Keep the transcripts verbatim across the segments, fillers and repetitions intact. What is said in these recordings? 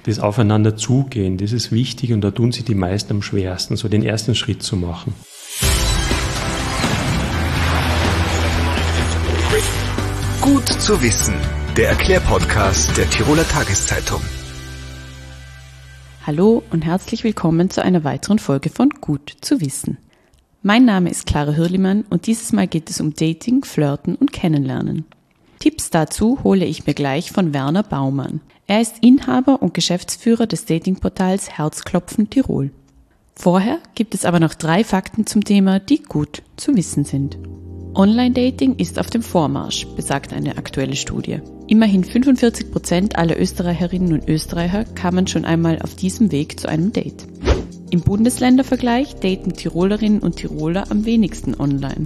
das Aufeinander zugehen, das ist wichtig und da tun sich die meisten am schwersten, so den ersten Schritt zu machen. Gut zu wissen, der Erklärpodcast der Tiroler Tageszeitung. Hallo und herzlich willkommen zu einer weiteren Folge von Gut zu wissen. Mein Name ist Clara Hürlimann und dieses Mal geht es um Dating, Flirten und Kennenlernen. Tipps dazu hole ich mir gleich von Werner Baumann. Er ist Inhaber und Geschäftsführer des Datingportals Herzklopfen Tirol. Vorher gibt es aber noch drei Fakten zum Thema, die gut zu wissen sind. Online-Dating ist auf dem Vormarsch, besagt eine aktuelle Studie. Immerhin fünfundvierzig Prozent aller Österreicherinnen und Österreicher kamen schon einmal auf diesem Weg zu einem Date. Im Bundesländervergleich daten Tirolerinnen und Tiroler am wenigsten online.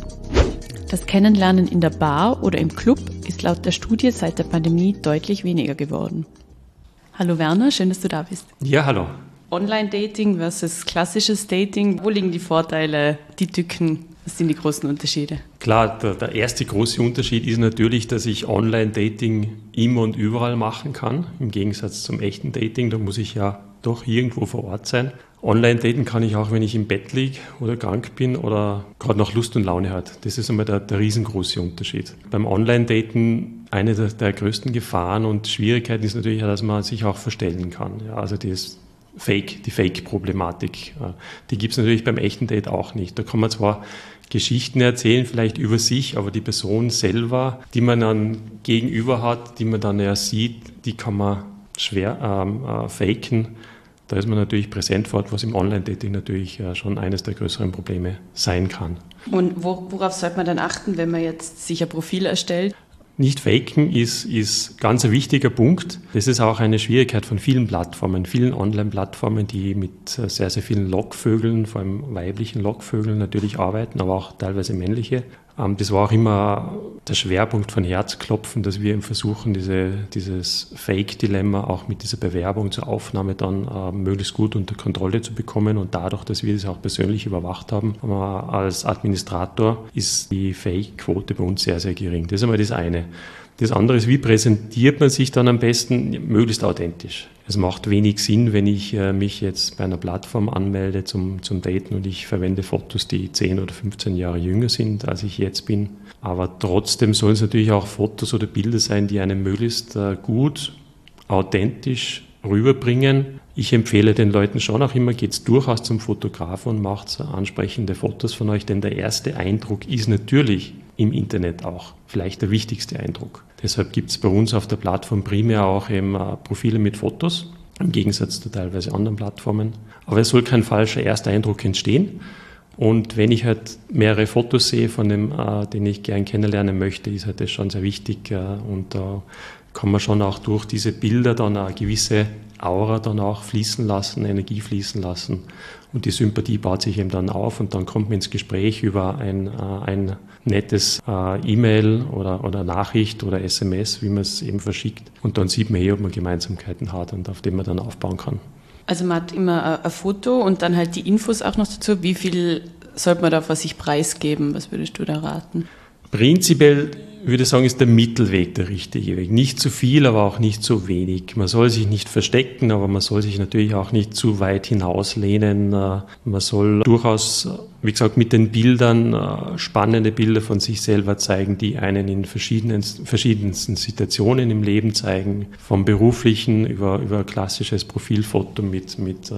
Das Kennenlernen in der Bar oder im Club ist laut der Studie seit der Pandemie deutlich weniger geworden. Hallo Werner, schön, dass du da bist. Ja, hallo. Online-Dating versus klassisches Dating, wo liegen die Vorteile, die Tücken, was sind die großen Unterschiede? Klar, der, der erste große Unterschied ist natürlich, dass ich Online-Dating immer und überall machen kann, im Gegensatz zum echten Dating, da muss ich ja doch irgendwo vor Ort sein. Online-Daten kann ich auch, wenn ich im Bett liege oder krank bin oder gerade noch Lust und Laune hat. Das ist einmal der, der riesengroße Unterschied. Beim Online-Daten eine der, der größten Gefahren und Schwierigkeiten ist natürlich, dass man sich auch verstellen kann. Ja, also das Fake, die Fake-Problematik, die gibt es natürlich beim echten Date auch nicht. Da kann man zwar Geschichten erzählen, vielleicht über sich, aber die Person selber, die man dann gegenüber hat, die man dann ja sieht, die kann man schwer ähm, äh, faken. Da ist man natürlich präsent vor Ort, was im Online-Dating natürlich äh, schon eines der größeren Probleme sein kann. Und wo, worauf sollte man dann achten, wenn man jetzt sich ein Profil erstellt? Nicht faken ist, ist ganz ein wichtiger Punkt. Das ist auch eine Schwierigkeit von vielen Plattformen, vielen Online-Plattformen, die mit sehr, sehr vielen Lockvögeln, vor allem weiblichen Lockvögeln natürlich arbeiten, aber auch teilweise männliche. Das war auch immer der Schwerpunkt von Herzklopfen, dass wir versuchen, diese, dieses Fake-Dilemma auch mit dieser Bewerbung zur Aufnahme dann äh, möglichst gut unter Kontrolle zu bekommen. Und dadurch, dass wir das auch persönlich überwacht haben, äh, als Administrator, ist die Fake-Quote bei uns sehr, sehr gering. Das ist einmal das eine. Das andere ist, wie präsentiert man sich dann am besten? Möglichst authentisch. Es macht wenig Sinn, wenn ich äh, mich jetzt bei einer Plattform anmelde zum, zum Daten und ich verwende Fotos, die zehn oder fünfzehn Jahre jünger sind, als ich jetzt bin. Aber trotzdem sollen es natürlich auch Fotos oder Bilder sein, die einen möglichst äh, gut, authentisch rüberbringen. Ich empfehle den Leuten schon auch immer, geht's durchaus zum Fotografen und macht ansprechende Fotos von euch, denn der erste Eindruck ist natürlich im Internet auch vielleicht der wichtigste Eindruck. Deshalb gibt es bei uns auf der Plattform primär auch eben äh, Profile mit Fotos, im Gegensatz zu teilweise anderen Plattformen. Aber es soll kein falscher Ersteindruck entstehen. Und wenn ich halt mehrere Fotos sehe von dem, äh, den ich gern kennenlernen möchte, ist halt das schon sehr wichtig. Äh, und da äh, kann man schon auch durch diese Bilder dann eine gewisse Aura dann auch fließen lassen, Energie fließen lassen. Und die Sympathie baut sich eben dann auf und dann kommt man ins Gespräch über ein, äh, ein nettes äh, E-Mail oder, oder Nachricht oder S M S, wie man es eben verschickt. Und dann sieht man eh, ob man Gemeinsamkeiten hat und auf dem man dann aufbauen kann. Also man hat immer ein Foto und dann halt die Infos auch noch dazu. Wie viel sollte man da von sich preisgeben? Was würdest du da raten? Prinzipiell würde ich sagen, ist der Mittelweg der richtige Weg. Nicht zu viel, aber auch nicht zu wenig. Man soll sich nicht verstecken, aber man soll sich natürlich auch nicht zu weit hinauslehnen. Man soll durchaus, wie gesagt, mit den Bildern spannende Bilder von sich selber zeigen, die einen in verschiedensten, verschiedensten Situationen im Leben zeigen. Vom beruflichen über, über klassisches Profilfoto mit, mit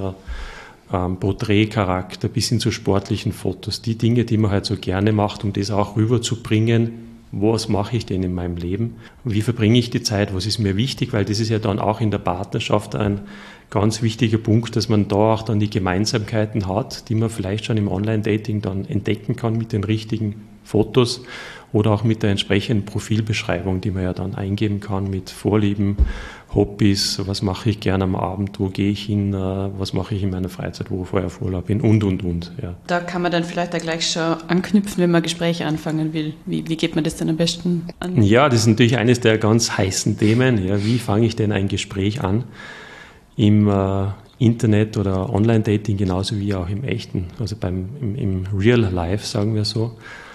Ähm, Porträtcharakter bis hin zu sportlichen Fotos, die Dinge, die man halt so gerne macht, um das auch rüberzubringen, was mache ich denn in meinem Leben, wie verbringe ich die Zeit, was ist mir wichtig, weil das ist ja dann auch in der Partnerschaft ein ganz wichtiger Punkt, dass man da auch dann die Gemeinsamkeiten hat, die man vielleicht schon im Online-Dating dann entdecken kann mit den richtigen Fotos oder auch mit der entsprechenden Profilbeschreibung, die man ja dann eingeben kann mit Vorlieben, Hobbys, was mache ich gerne am Abend, wo gehe ich hin, was mache ich in meiner Freizeit, wo ich vorher auf Urlaub bin und, und, und. Ja. Da kann man dann vielleicht auch gleich schon anknüpfen, wenn man Gespräche anfangen will. Wie, wie geht man das dann am besten an? Ja, das ist natürlich eines der ganz heißen Themen. Ja, wie fange ich denn ein Gespräch an? Im äh, Internet oder Online-Dating genauso wie auch im echten, also beim, im, im Real Life, sagen wir so.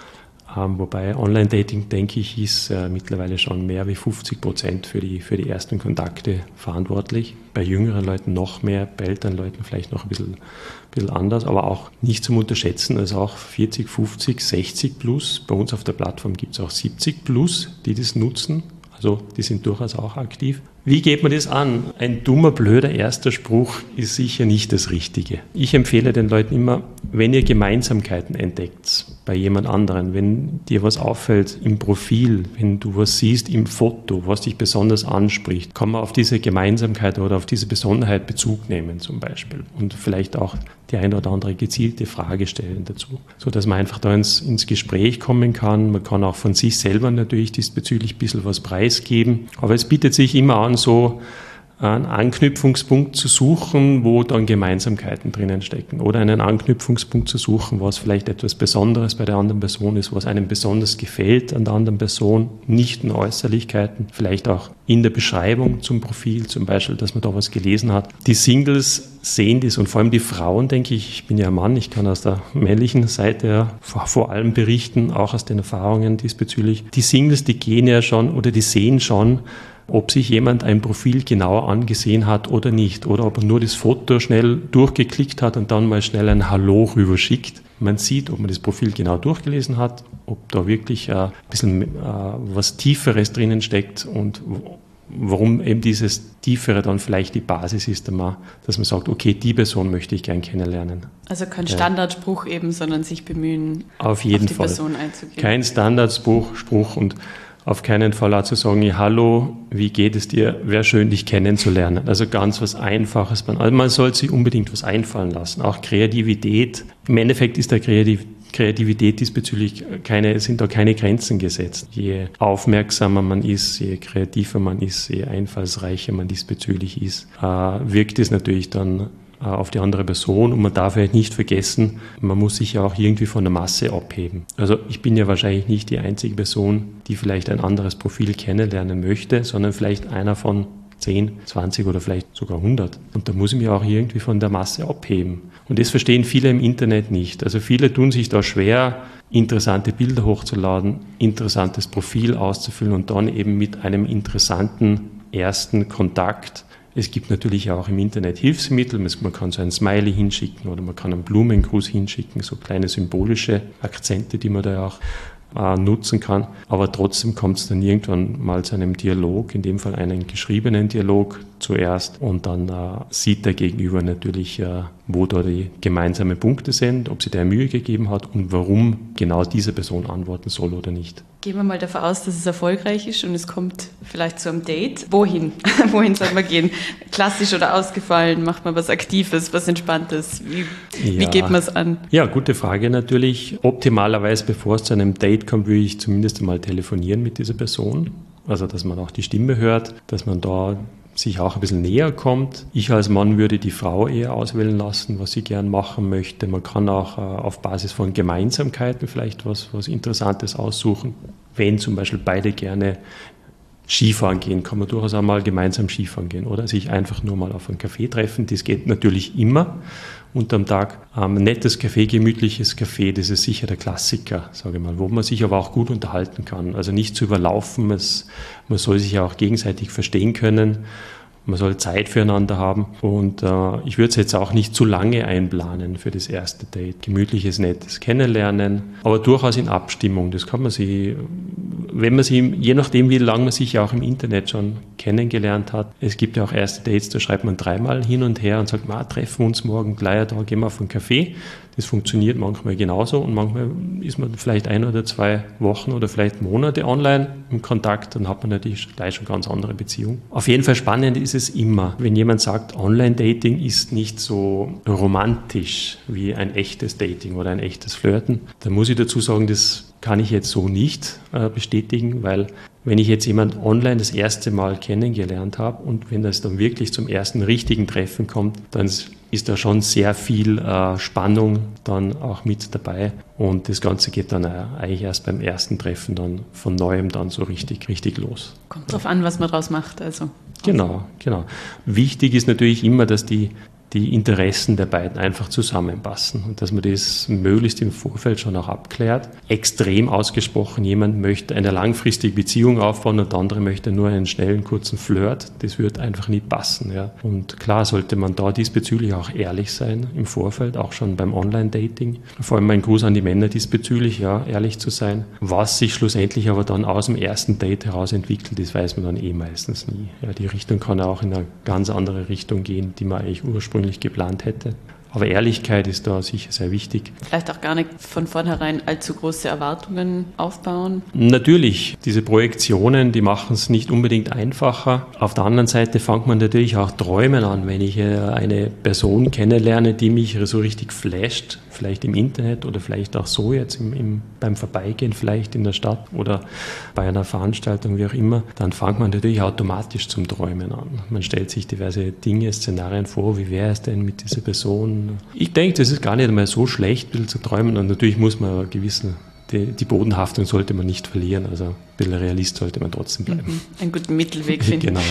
Ähm, wobei Online-Dating, denke ich, ist äh, mittlerweile schon mehr wie fünfzig Prozent für die, für die ersten Kontakte verantwortlich. Bei jüngeren Leuten noch mehr, bei älteren Leuten vielleicht noch ein bisschen, ein bisschen anders, aber auch nicht zum Unterschätzen, also auch vierzig, fünfzig, sechzig plus. Bei uns auf der Plattform gibt es auch siebzig plus, die das nutzen. Also die sind durchaus auch aktiv. Wie geht man das an? Ein dummer, blöder erster Spruch ist sicher nicht das Richtige. Ich empfehle den Leuten immer, wenn ihr Gemeinsamkeiten entdeckt bei jemand anderen, wenn dir was auffällt im Profil, wenn du was siehst im Foto, was dich besonders anspricht, kann man auf diese Gemeinsamkeit oder auf diese Besonderheit Bezug nehmen zum Beispiel und vielleicht auch die eine oder andere gezielte Frage stellen dazu, sodass man einfach da ins, ins Gespräch kommen kann. Man kann auch von sich selber natürlich diesbezüglich ein bisschen was preisgeben, aber es bietet sich immer an, so einen Anknüpfungspunkt zu suchen, wo dann Gemeinsamkeiten drinnen stecken oder einen Anknüpfungspunkt zu suchen, was vielleicht etwas Besonderes bei der anderen Person ist, was einem besonders gefällt an der anderen Person, nicht nur Äußerlichkeiten, vielleicht auch in der Beschreibung zum Profil, zum Beispiel, dass man da was gelesen hat. Die Singles sehen das und vor allem die Frauen, denke ich, ich bin ja Mann, ich kann aus der männlichen Seite ja vor, vor allem berichten, auch aus den Erfahrungen diesbezüglich. Die Singles, die gehen ja schon oder die sehen schon, ob sich jemand ein Profil genauer angesehen hat oder nicht. Oder ob er nur das Foto schnell durchgeklickt hat und dann mal schnell ein Hallo rüberschickt. Man sieht, ob man das Profil genau durchgelesen hat, ob da wirklich äh, ein bisschen äh, was Tieferes drinnen steckt und warum eben dieses Tiefere dann vielleicht die Basis ist, dass man sagt, okay, die Person möchte ich gern kennenlernen. Also kein Standardspruch eben, sondern sich bemühen, auf jeden auf die Fall. Person einzugehen. Kein Standardspruch, Spruch und auf keinen Fall auch zu sagen, ja, hallo, wie geht es dir? Wäre schön, dich kennenzulernen. Also ganz was Einfaches. Also man soll sich unbedingt was einfallen lassen. Auch Kreativität. Im Endeffekt ist der Kreativ Kreativität diesbezüglich keine, sind da keine Grenzen gesetzt. Je aufmerksamer man ist, je kreativer man ist, je einfallsreicher man diesbezüglich ist, äh, wirkt es natürlich dann auf die andere Person und man darf ja nicht vergessen, man muss sich ja auch irgendwie von der Masse abheben. Also ich bin ja wahrscheinlich nicht die einzige Person, die vielleicht ein anderes Profil kennenlernen möchte, sondern vielleicht einer von zehn, zwanzig oder vielleicht sogar hundert. Und da muss ich mich auch irgendwie von der Masse abheben. Und das verstehen viele im Internet nicht. Also viele tun sich da schwer, interessante Bilder hochzuladen, interessantes Profil auszufüllen und dann eben mit einem interessanten ersten Kontakt. Es gibt natürlich auch im Internet Hilfsmittel, man kann so ein Smiley hinschicken oder man kann einen Blumengruß hinschicken, so kleine symbolische Akzente, die man da auch äh, nutzen kann. Aber trotzdem kommt es dann irgendwann mal zu einem Dialog, in dem Fall einen geschriebenen Dialog zuerst und dann äh, sieht der Gegenüber natürlich, äh, wo da die gemeinsamen Punkte sind, ob sie der Mühe gegeben hat und warum genau diese Person antworten soll oder nicht. Gehen wir mal davon aus, dass es erfolgreich ist und es kommt vielleicht zu einem Date. Wohin? Wohin soll man gehen? Klassisch oder ausgefallen? Macht man was Aktives, was Entspanntes? Wie, ja. wie geht man es an? Ja, gute Frage natürlich. Optimalerweise, bevor es zu einem Date kommt, würde ich zumindest einmal telefonieren mit dieser Person. Also, dass man auch die Stimme hört, dass man da sich auch ein bisschen näher kommt. Ich als Mann würde die Frau eher auswählen lassen, was sie gern machen möchte. Man kann auch äh, auf Basis von Gemeinsamkeiten vielleicht was, was Interessantes aussuchen. Wenn zum Beispiel beide gerne Skifahren gehen, kann man durchaus auch mal gemeinsam Skifahren gehen oder sich einfach nur mal auf einen Café treffen. Das geht natürlich immer unterm Tag. Ein ähm, nettes Café, gemütliches Café, das ist sicher der Klassiker, sage ich mal, wo man sich aber auch gut unterhalten kann. Also nicht zu überlaufen, es, man soll sich ja auch gegenseitig verstehen können. Man soll Zeit füreinander haben und äh, ich würde es jetzt auch nicht zu lange einplanen für das erste Date. Gemütliches, nettes Kennenlernen, aber durchaus in Abstimmung. Das kann man sich, wenn man sie, je nachdem wie lange man sich ja auch im Internet schon kennengelernt hat. Es gibt ja auch erste Dates, da schreibt man dreimal hin und her und sagt, ma, treffen wir uns morgen gleich, da gehen wir auf einen Café. Das funktioniert manchmal genauso und manchmal ist man vielleicht ein oder zwei Wochen oder vielleicht Monate online im Kontakt, dann hat man natürlich gleich schon ganz andere Beziehungen. Auf jeden Fall spannend ist es immer, wenn jemand sagt, Online-Dating ist nicht so romantisch wie ein echtes Dating oder ein echtes Flirten. Da muss ich dazu sagen, das kann ich jetzt so nicht äh, bestätigen, weil wenn ich jetzt jemand online das erste Mal kennengelernt habe und wenn das dann wirklich zum ersten richtigen Treffen kommt, dann ist da schon sehr viel äh, Spannung dann auch mit dabei und das Ganze geht dann äh, eigentlich erst beim ersten Treffen dann von Neuem dann so richtig, richtig los. Kommt drauf an, was man draus macht, also. Genau, genau. Wichtig ist natürlich immer, dass die die Interessen der beiden einfach zusammenpassen und dass man das möglichst im Vorfeld schon auch abklärt. Extrem ausgesprochen, jemand möchte eine langfristige Beziehung aufbauen und der andere möchte nur einen schnellen, kurzen Flirt. Das wird einfach nicht passen. Ja. Und klar sollte man da diesbezüglich auch ehrlich sein im Vorfeld, auch schon beim Online-Dating. Vor allem ein Gruß an die Männer diesbezüglich, ja, ehrlich zu sein. Was sich schlussendlich aber dann aus dem ersten Date heraus entwickelt, das weiß man dann eh meistens nie. Ja, die Richtung kann auch in eine ganz andere Richtung gehen, die man eigentlich ursprünglich geplant hätte. Aber Ehrlichkeit ist da sicher sehr wichtig. Vielleicht auch gar nicht von vornherein allzu große Erwartungen aufbauen. Natürlich, diese Projektionen, die machen es nicht unbedingt einfacher. Auf der anderen Seite fängt man natürlich auch träumen an, wenn ich eine Person kennenlerne, die mich so richtig flasht, vielleicht im Internet oder vielleicht auch so jetzt im, im, beim Vorbeigehen vielleicht in der Stadt oder bei einer Veranstaltung, wie auch immer, dann fängt man natürlich automatisch zum Träumen an. Man stellt sich diverse Dinge, Szenarien vor, wie wäre es denn mit dieser Person? Ich denke, das ist gar nicht einmal so schlecht, ein bisschen zu träumen. Und natürlich muss man gewissen, die, die Bodenhaftung sollte man nicht verlieren. Also ein bisschen Realist sollte man trotzdem bleiben. Mhm. Einen guten Mittelweg finden. Genau.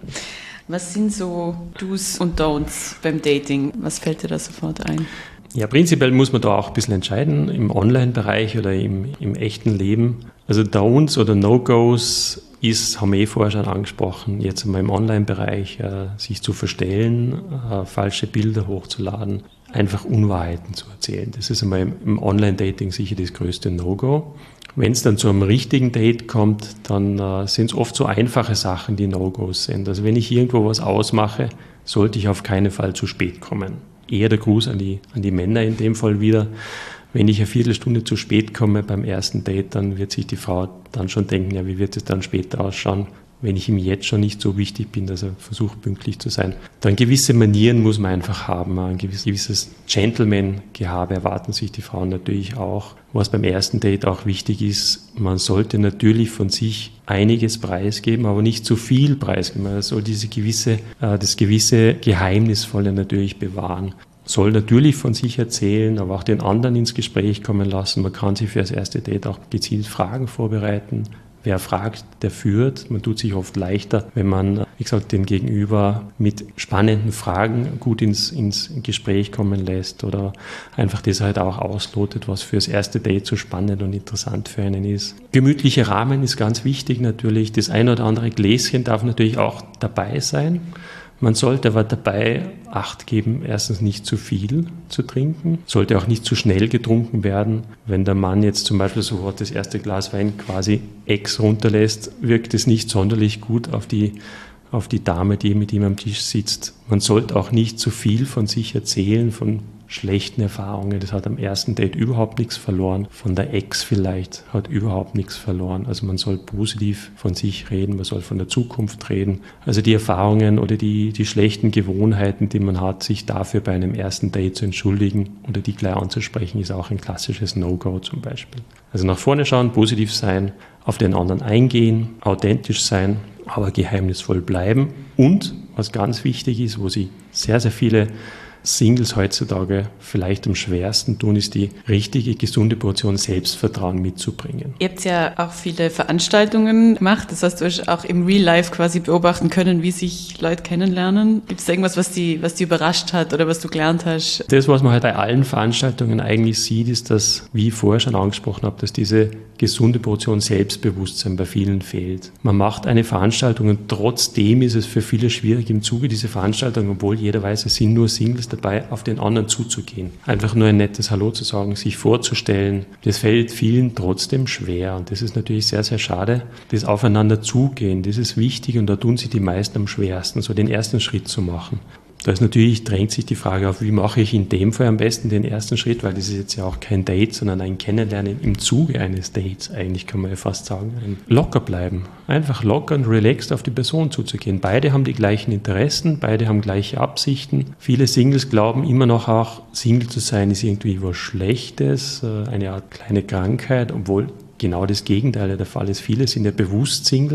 Was sind so Do's und Don'ts beim Dating? Was fällt dir da sofort ein? Ja, prinzipiell muss man da auch ein bisschen entscheiden, im Online-Bereich oder im, im echten Leben. Also Don'ts oder No-Gos ist, haben wir eh vorher schon angesprochen, jetzt einmal im Online-Bereich äh, sich zu verstellen, äh, falsche Bilder hochzuladen, einfach Unwahrheiten zu erzählen. Das ist einmal im, im Online-Dating sicher das größte No-Go. Wenn es dann zu einem richtigen Date kommt, dann äh, sind es oft so einfache Sachen, die No-Gos sind. Also wenn ich irgendwo was ausmache, sollte ich auf keinen Fall zu spät kommen. Eher der Gruß an die, an die Männer in dem Fall wieder. Wenn ich eine Viertelstunde zu spät komme beim ersten Date, dann wird sich die Frau dann schon denken, ja, wie wird es dann später ausschauen, wenn ich ihm jetzt schon nicht so wichtig bin, dass er versucht, pünktlich zu sein. Dann gewisse Manieren muss man einfach haben, ein gewisses Gentleman-Gehabe erwarten sich die Frauen natürlich auch. Was beim ersten Date auch wichtig ist, man sollte natürlich von sich einiges preisgeben, aber nicht zu viel preisgeben. Man soll diese gewisse, das gewisse Geheimnisvolle natürlich bewahren. Soll natürlich von sich erzählen, aber auch den anderen ins Gespräch kommen lassen. Man kann sich für das erste Date auch gezielt Fragen vorbereiten. Wer fragt, der führt. Man tut sich oft leichter, wenn man, wie gesagt, den Gegenüber mit spannenden Fragen gut ins, ins Gespräch kommen lässt oder einfach das halt auch auslotet, was für das erste Date so spannend und interessant für einen ist. Gemütlicher Rahmen ist ganz wichtig natürlich. Das ein oder andere Gläschen darf natürlich auch dabei sein. Man sollte aber dabei Acht geben, erstens nicht zu viel zu trinken, sollte auch nicht zu schnell getrunken werden. Wenn der Mann jetzt zum Beispiel sofort das erste Glas Wein quasi ex runterlässt, wirkt es nicht sonderlich gut auf die, auf die Dame, die mit ihm am Tisch sitzt. Man sollte auch nicht zu viel von sich erzählen, von schlechten Erfahrungen. Das hat am ersten Date überhaupt nichts verloren. Von der Ex vielleicht hat überhaupt nichts verloren. Also man soll positiv von sich reden, man soll von der Zukunft reden. Also die Erfahrungen oder die, die schlechten Gewohnheiten, die man hat, sich dafür bei einem ersten Date zu entschuldigen oder die gleich anzusprechen, ist auch ein klassisches No-Go zum Beispiel. Also nach vorne schauen, positiv sein, auf den anderen eingehen, authentisch sein, aber geheimnisvoll bleiben. Und, was ganz wichtig ist, wo sie sehr, sehr viele Singles heutzutage vielleicht am schwersten tun, ist die richtige, gesunde Portion Selbstvertrauen mitzubringen. Ihr habt ja auch viele Veranstaltungen gemacht, das heißt, du hast auch im Real Life quasi beobachten können, wie sich Leute kennenlernen. Gibt es da irgendwas, was die, was die überrascht hat oder was du gelernt hast? Das, was man halt bei allen Veranstaltungen eigentlich sieht, ist, dass, wie ich vorher schon angesprochen habe, dass diese gesunde Portion Selbstbewusstsein bei vielen fehlt. Man macht eine Veranstaltung und trotzdem ist es für viele schwierig, im Zuge dieser Veranstaltung, obwohl jeder weiß, es sind nur Singles dabei, auf den anderen zuzugehen. Einfach nur ein nettes Hallo zu sagen, sich vorzustellen. Das fällt vielen trotzdem schwer und das ist natürlich sehr, sehr schade. Das Aufeinander zugehen, das ist wichtig und da tun sich die meisten am schwersten, so den ersten Schritt zu machen. Da ist natürlich, drängt sich die Frage auf, wie mache ich in dem Fall am besten den ersten Schritt, weil das ist jetzt ja auch kein Date, sondern ein Kennenlernen im Zuge eines Dates, eigentlich kann man ja fast sagen. Ein locker bleiben, einfach locker und relaxed auf die Person zuzugehen. Beide haben die gleichen Interessen, beide haben gleiche Absichten. Viele Singles glauben immer noch auch, Single zu sein ist irgendwie was Schlechtes, eine Art kleine Krankheit, obwohl genau das Gegenteil der Fall ist. Viele sind ja bewusst Single,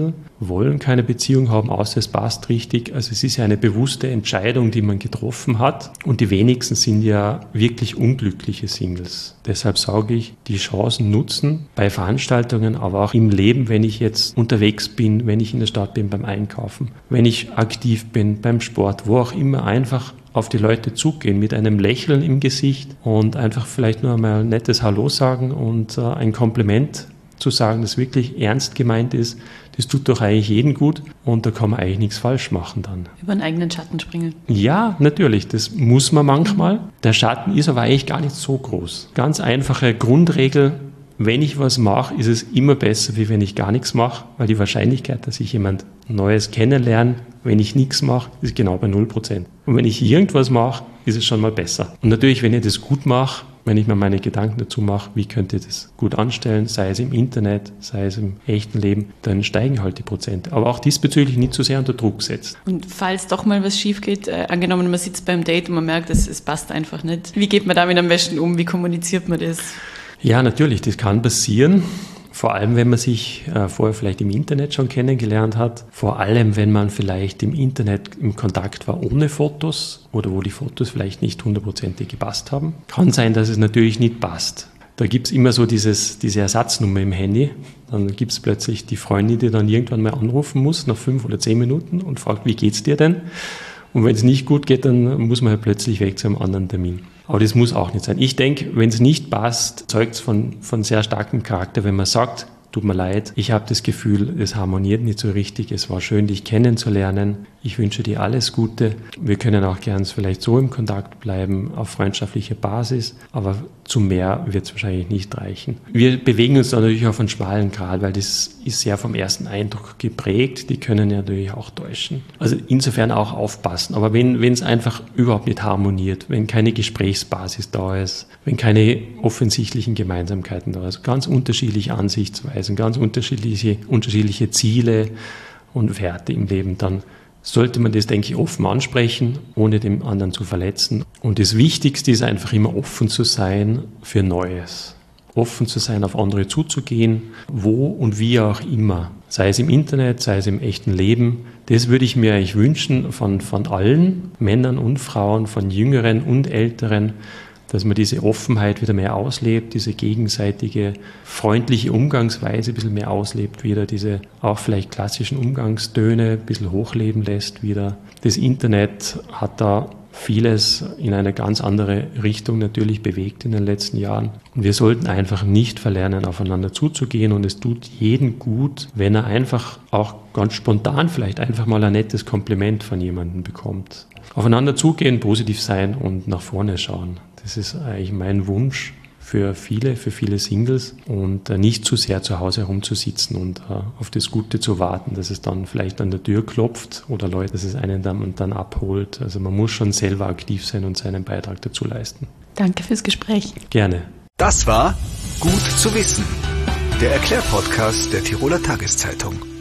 wollen keine Beziehung haben, außer es passt richtig. Also es ist ja eine bewusste Entscheidung, die man getroffen hat. Und die wenigsten sind ja wirklich unglückliche Singles. Deshalb sage ich, die Chancen nutzen bei Veranstaltungen, aber auch im Leben, wenn ich jetzt unterwegs bin, wenn ich in der Stadt bin beim Einkaufen, wenn ich aktiv bin beim Sport, wo auch immer, einfach auf die Leute zugehen mit einem Lächeln im Gesicht und einfach vielleicht nur einmal ein nettes Hallo sagen und äh, ein Kompliment zu sagen, das wirklich ernst gemeint ist. Das tut doch eigentlich jedem gut und da kann man eigentlich nichts falsch machen dann. Über einen eigenen Schatten springen. Ja, natürlich, das muss man manchmal. Der Schatten ist aber eigentlich gar nicht so groß. Ganz einfache Grundregel: Wenn ich was mache, ist es immer besser, wie wenn ich gar nichts mache, weil die Wahrscheinlichkeit, dass ich jemand Neues kennenlerne, wenn ich nichts mache, ist genau bei null Prozent. Und wenn ich irgendwas mache, ist es schon mal besser. Und natürlich, wenn ich das gut mache, wenn ich mir meine Gedanken dazu mache, wie könnte ich das gut anstellen, sei es im Internet, sei es im echten Leben, dann steigen halt die Prozente. Aber auch diesbezüglich nicht zu sehr unter Druck setzt. Und falls doch mal was schief geht, äh, angenommen, man sitzt beim Date und man merkt, es, es passt einfach nicht. Wie geht man damit am besten um? Wie kommuniziert man das? Ja, natürlich, das kann passieren. Vor allem, wenn man sich äh, vorher vielleicht im Internet schon kennengelernt hat. Vor allem, wenn man vielleicht im Internet im Kontakt war ohne Fotos oder wo die Fotos vielleicht nicht hundertprozentig gepasst haben. Kann sein, dass es natürlich nicht passt. Da gibt es immer so dieses, diese Ersatznummer im Handy. Dann gibt es plötzlich die Freundin, die dann irgendwann mal anrufen muss, nach fünf oder zehn Minuten und fragt, wie geht's dir denn? Und wenn es nicht gut geht, dann muss man halt plötzlich weg zu einem anderen Termin. Aber das muss auch nicht sein. Ich denke, wenn es nicht passt, zeugt es von, von sehr starkem Charakter, wenn man sagt, tut mir leid, ich habe das Gefühl, es harmoniert nicht so richtig, es war schön, dich kennenzulernen, ich wünsche dir alles Gute. Wir können auch gern vielleicht so im Kontakt bleiben, auf freundschaftlicher Basis, aber zu mehr wird es wahrscheinlich nicht reichen. Wir bewegen uns natürlich auf einen schmalen Grat, weil das ist sehr vom ersten Eindruck geprägt, die können ja natürlich auch täuschen. Also insofern auch aufpassen, aber wenn wenn es einfach überhaupt nicht harmoniert, wenn keine Gesprächsbasis da ist, wenn keine offensichtlichen Gemeinsamkeiten da ist, ganz unterschiedliche Ansichtsweisen, ganz unterschiedliche, unterschiedliche Ziele und Werte im Leben, dann sollte man das, denke ich, offen ansprechen, ohne den anderen zu verletzen. Und das Wichtigste ist einfach immer offen zu sein für Neues. Offen zu sein, auf andere zuzugehen, wo und wie auch immer. Sei es im Internet, sei es im echten Leben. Das würde ich mir eigentlich wünschen von, von allen, Männern und Frauen, von Jüngeren und Älteren, dass man diese Offenheit wieder mehr auslebt, diese gegenseitige freundliche Umgangsweise ein bisschen mehr auslebt wieder, diese auch vielleicht klassischen Umgangstöne ein bisschen hochleben lässt wieder. Das Internet hat da vieles in eine ganz andere Richtung natürlich bewegt in den letzten Jahren. Und wir sollten einfach nicht verlernen, aufeinander zuzugehen, und es tut jedem gut, wenn er einfach auch ganz spontan vielleicht einfach mal ein nettes Kompliment von jemandem bekommt. Aufeinander zugehen, positiv sein und nach vorne schauen. Das ist eigentlich mein Wunsch für viele, für viele Singles, und nicht zu sehr zu Hause herumzusitzen und auf das Gute zu warten, dass es dann vielleicht an der Tür klopft oder Leute, dass es einen dann, und dann abholt. Also man muss schon selber aktiv sein und seinen Beitrag dazu leisten. Danke fürs Gespräch. Gerne. Das war Gut zu wissen, der Erklärpodcast der Tiroler Tageszeitung.